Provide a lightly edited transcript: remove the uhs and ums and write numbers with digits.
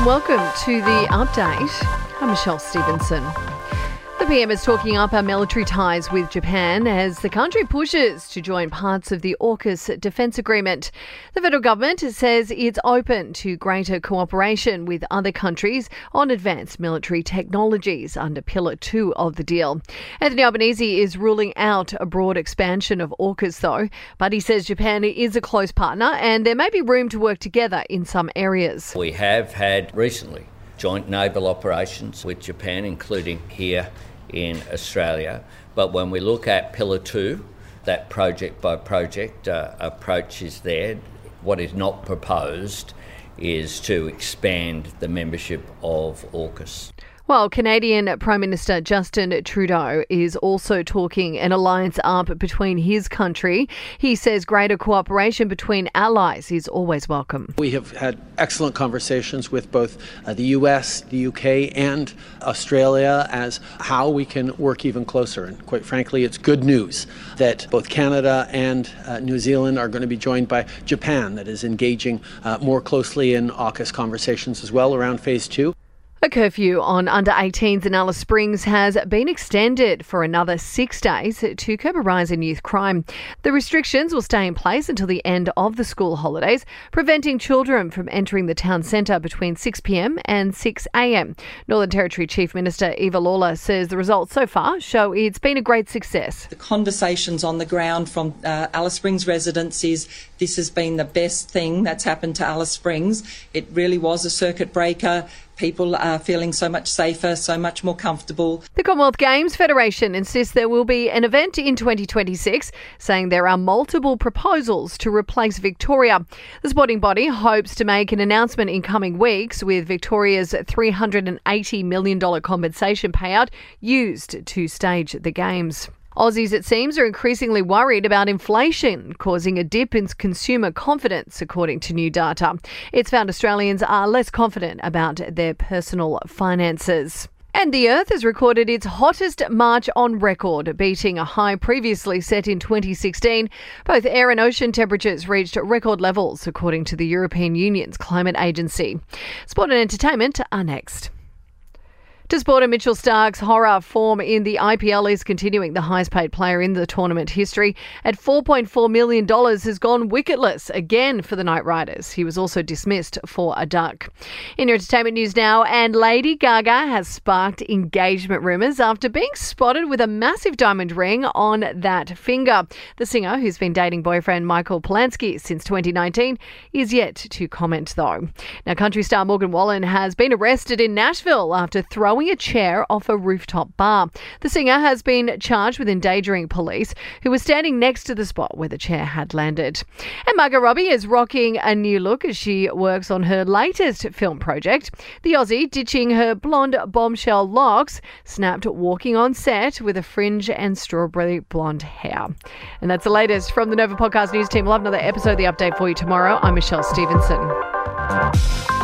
welcome to the update. I'm Michelle Stevenson. The PM is talking up our military ties with Japan as the country pushes to join parts of the AUKUS defence agreement. The federal government says it's open to greater cooperation with other countries on advanced military technologies under Pillar 2 of the deal. Anthony Albanese is ruling out a broad expansion of AUKUS though, but he says Japan is a close partner and there may be room to work together in some areas. We have had recently joint naval operations with Japan, including here in Australia. But when we look at Pillar 2, that project by project approach is there. What is not proposed is to expand the membership of AUKUS. Well, Canadian Prime Minister Justin Trudeau is also talking an alliance up between his country. He says greater cooperation between allies is always welcome. We have had excellent conversations with both the US, the UK and Australia as how we can work even closer. And quite frankly, it's good news that both Canada and New Zealand are going to be joined by Japan, that is engaging more closely in AUKUS conversations as well around Phase 2. A curfew on under-18s in Alice Springs has been extended for another 6 days to curb a rise in youth crime. The restrictions will stay in place until the end of the school holidays, preventing children from entering the town centre between 6 p.m. and 6 a.m. Northern Territory Chief Minister Eva Lawler says the results so far show it's been a great success. The conversations on the ground from Alice Springs residents is this has been the best thing that's happened to Alice Springs. It really was a circuit breaker. People are feeling so much safer, so much more comfortable. The Commonwealth Games Federation insists there will be an event in 2026, saying there are multiple proposals to replace Victoria. The sporting body hopes to make an announcement in coming weeks with Victoria's $380 million compensation payout used to stage the Games. Aussies, it seems, are increasingly worried about inflation, causing a dip in consumer confidence, according to new data. It's found Australians are less confident about their personal finances. And the Earth has recorded its hottest March on record, beating a high previously set in 2016. Both air and ocean temperatures reached record levels, according to the European Union's climate agency. Sport and entertainment are next. To sport, and Mitchell Starc's horror form in the IPL is continuing. The highest paid player in the tournament history at $4.4 million has gone wicketless again for the Knight Riders. He was also dismissed for a duck. In your entertainment news now, and Lady Gaga has sparked engagement rumours after being spotted with a massive diamond ring on that finger. The singer, who's been dating boyfriend Michael Polanski since 2019, is yet to comment though. Now, country star Morgan Wallen has been arrested in Nashville after throwing a chair off a rooftop bar. The singer has been charged with endangering police who were standing next to the spot where the chair had landed. And Margot Robbie is rocking a new look as she works on her latest film project. The Aussie, ditching her blonde bombshell locks, snapped walking on set with a fringe and strawberry blonde hair. And that's the latest from the Nova Podcast News team. We'll have another episode of The Update for you tomorrow. I'm Michelle Stevenson.